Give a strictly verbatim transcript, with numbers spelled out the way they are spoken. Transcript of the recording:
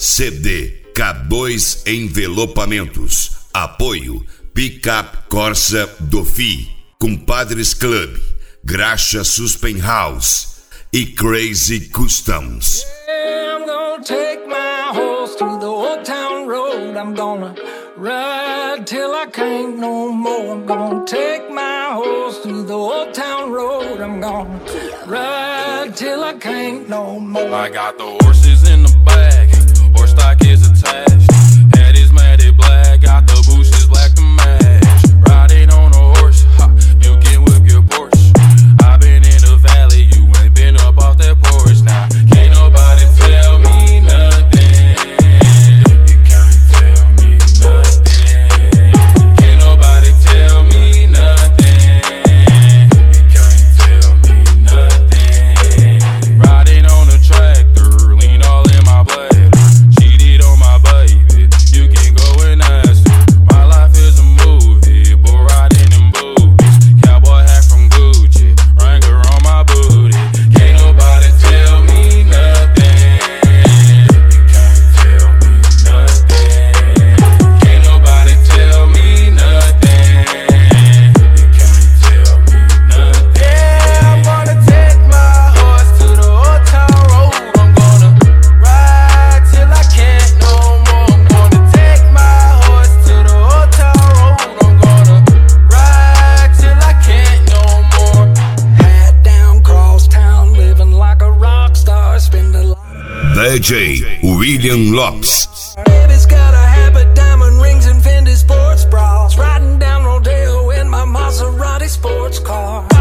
C D K dois Envelopamentos. Apoio Pickup Corsa do F I, Compadres Club, Graxa Suspen House e Crazy Customs. Yeah, I'm gonna take my horse to the old town road. I'm gonna ride till I can't no more. I'm gonna take my horse to the old town road. I'm gonna ride till I can't no more. I got the horses in the back, horse stock is attached. Head is matted black, got the bushes black to match. Riding on a horse, ha, you can whip your Porsche. I've been in the valley, you ain't been up off that porch. Now, can't nobody tell me nothing. You can't tell me nothing. Can't nobody tell me nothing. You can't tell me nothing. Riding on a tractor, lean all in my blood. Cheated on my baby, you can go and ask her. My life is a movie, bull riding in boobies. Cowboy hat from Gucci, Wrangler on my booty. Can't nobody tell me nothing. You can't tell me nothing. Can't nobody tell me nothing. You can't tell me nothing. Yeah, I'm gonna take my horse to the old town road. I'm gonna ride till I can't no more. I'm gonna take my horse to the old town road. I'm gonna ride till I can't no more. Hat down, cross town, living like a rock star. Spend a lot. D J William Lopes. Baby's got a habit, diamond rings and Fendi sports bras. Riding down Rodeo in my Maserati sports car.